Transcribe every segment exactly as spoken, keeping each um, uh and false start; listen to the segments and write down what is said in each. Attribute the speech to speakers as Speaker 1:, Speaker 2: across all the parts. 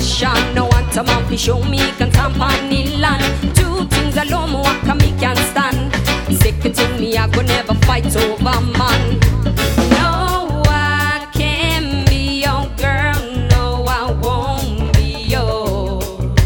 Speaker 1: passion. No want a man to show me can stamp on the land. Two things alone, what can me can stand. Second thing me, I go never fight over man. No, I can't be your girl. No, I won't be yours.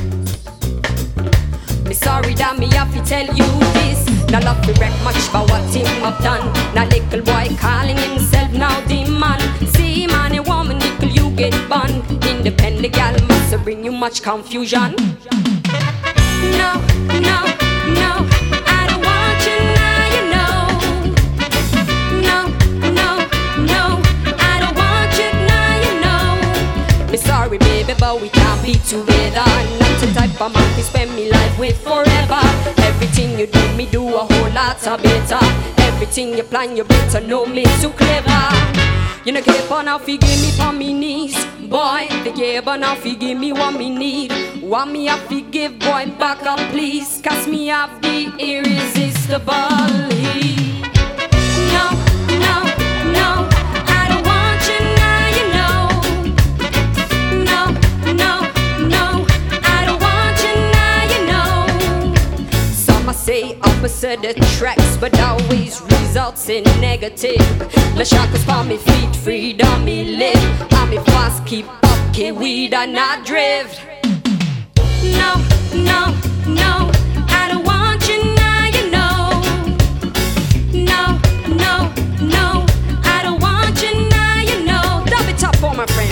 Speaker 1: Me sorry that me have to tell you this. Now love to wreck much for what him have done. Now little boy calling himself now the man. See man, a woman little you get bun. Independent gal must bring you much confusion. No, no, no, I don't want you now, you know. No, no, no, I don't want you now, you know. Me sorry baby, but we can't be together. Not the type of man to spend me life with forever. Everything you do, me do a whole lot of better. Everything you plan, you better know me too clever. You know keep on now, forgive me for me knees. Boy, forgive on now, forgive me what me need. Want me I forgive, boy, back up please. Cause me have the irresistible heat. No, no, no, I don't want you now, you know. No, no, no, I don't want you now, you know. Some I say opposite attracts, but always results in negative. The shackles for me feet, freedom me live. And me fast keep up, K weed and not drift. No, no, no, I don't want you now, you know. No, no, no, I don't want you now, you know. Dub it up for my friend.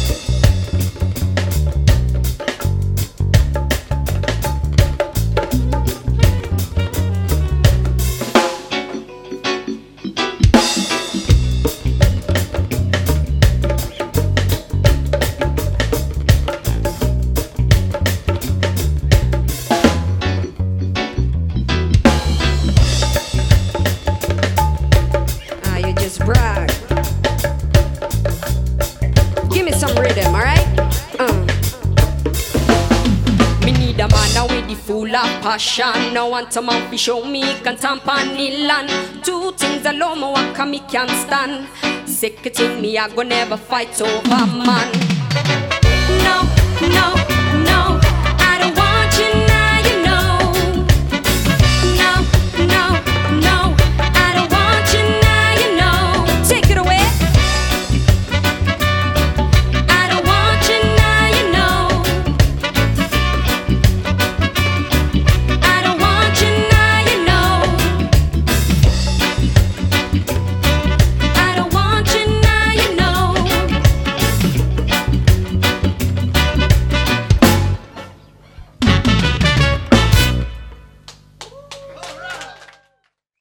Speaker 1: Brag. Give me some rhythm, alright? Uh. Me need a man now with the full of passion. No want a man to show me can stamp on the land. Two things alone, me walk and me can't stand. Second thing me, I go never fight over man.